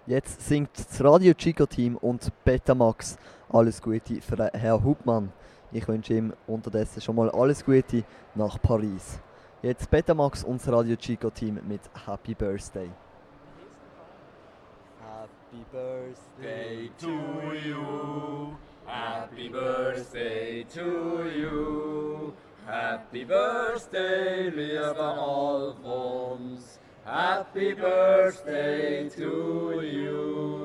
Jetzt singt das Radio Chico Team und Betamax alles Gute für Herrn Hubmann. Ich wünsche ihm unterdessen schon mal alles Gute nach Paris. Jetzt Betamax und das Radio Chico Team mit Happy Birthday. Happy Birthday to you. Happy birthday to you. Happy birthday, lieber Alfons. Happy birthday to you.